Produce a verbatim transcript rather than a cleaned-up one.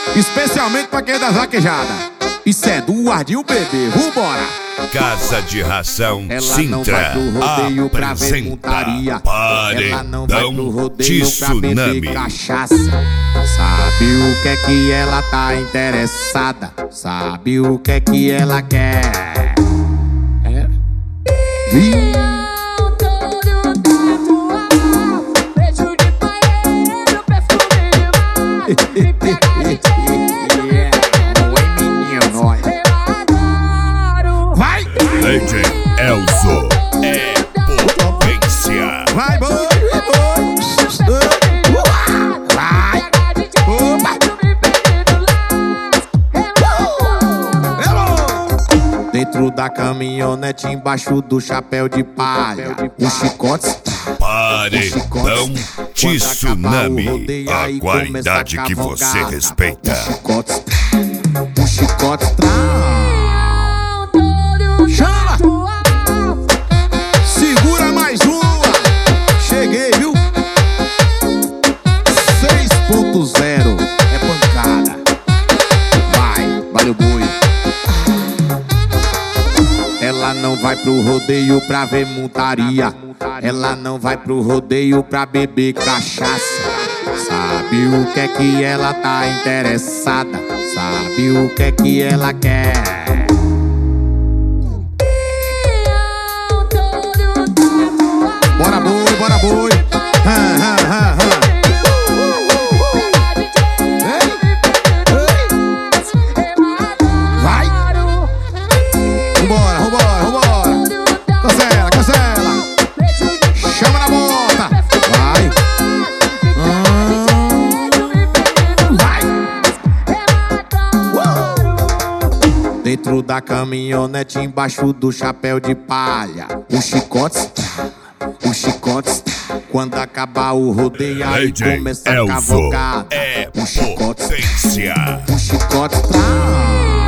especialmente pra quem é das vaquejadas. Isso é do Ardil Bebê, vambora! Casa de Ração Ela Sintra não vai pro rodeio pra ver putaria. Ela não vai pro rodeio pra beber cachaça. Sabe o que é que ela tá interessada? Sabe o que é que ela quer? É? Vi? D J Elzo é potência. Vai, boi, boi. Vai. Opa. Dentro da caminhonete, embaixo do chapéu de palha, os chicotes. Pare, não tsunami. A qualidade que você respeita. Os chicotes, os chicotes. Chama! Segura mais uma! Cheguei, viu? seis ponto zero é pancada. Vai, vale o boi. Ela não vai pro rodeio pra ver montaria. Ela não vai pro rodeio pra beber cachaça. Sabe o que é que ela tá interessada? Sabe o que é que ela quer? Bora boi, bora boi. Ha, ha, ha, ha. Vai. Vambora, vambora, vambora. Cancela, cancela. Chama na bota. Vai. Vai. Uh. Dentro da caminhonete, embaixo do chapéu de palha, os chicotes. Os chicotes, quando acabar o rodeio, aí começa a cavalgar. É os chicotes, potência. os chicotes.